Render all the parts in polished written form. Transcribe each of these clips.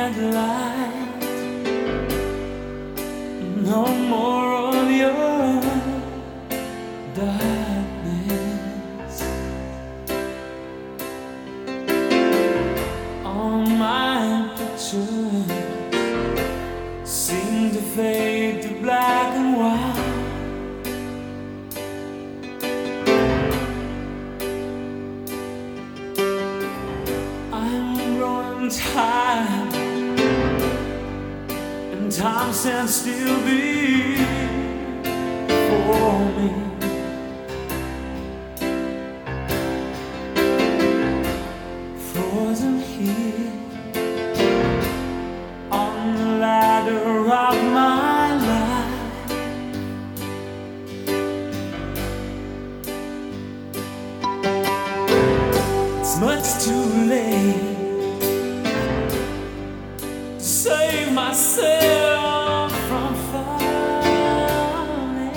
candlelight. No more of your darkness. All my pictures seem to fade to black and white. I'm growing tired, and time stands still before me. Frozen here on the ladder of my life. It's much too late to save myself from falling.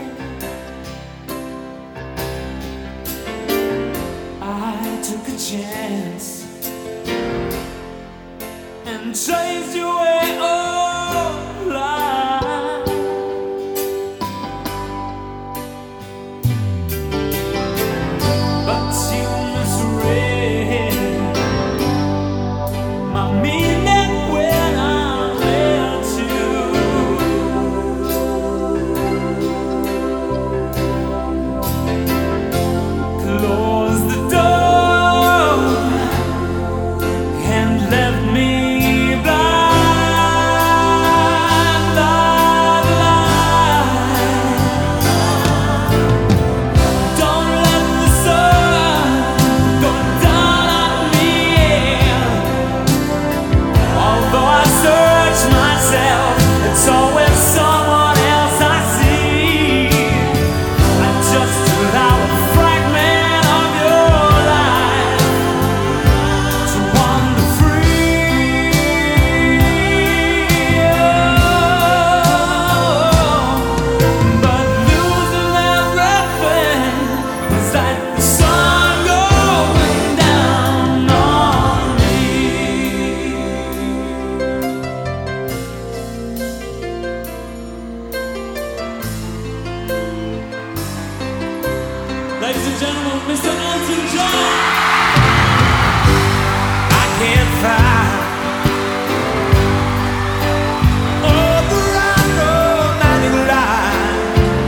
I took a chance and chased you away all life. But you misread my meaning when I left you. Close the door and left me blind by the light. Don't let the sun go down on me. Although I search myself, it's always someone else I see. I just allow a fragment of your life to wander free. But losing everything was like the sun going down on me. Ladies and gentlemen, Mr. Elton John. I can't find all the right romantic line.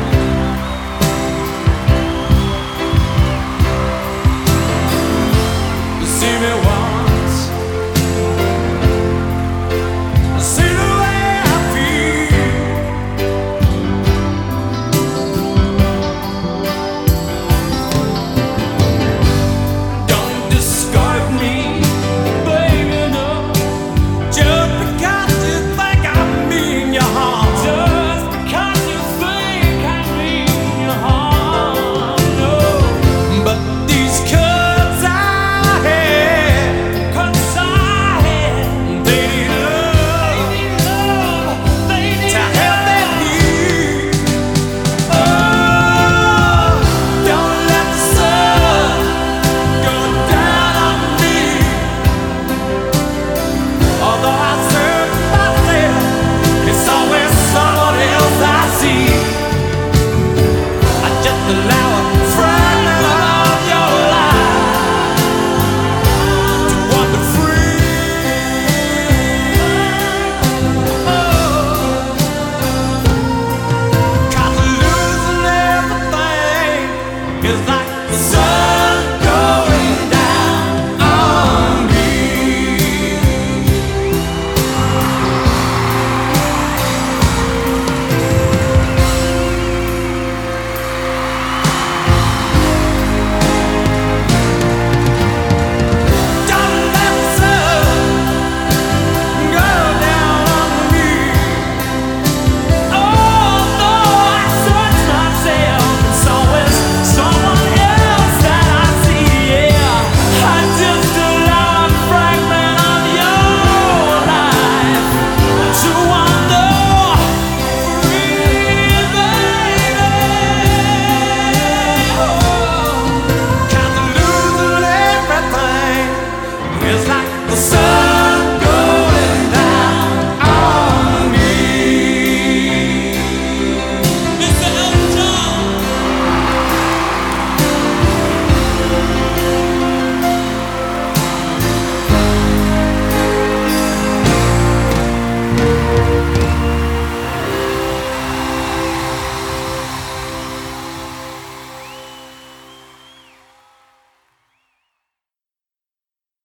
You see me once, see the way I feel. Don't discard me, baby, no. Just because you think I mean you harm. Just because you think I mean you harm, no. But these cuts I had, they need love, they need to help them heal. Oh, don't let the sun go down on me. Although I search myself, it's always someone else I see. I just allow a fragment of your life to wander free. Cause losing everything is like the sun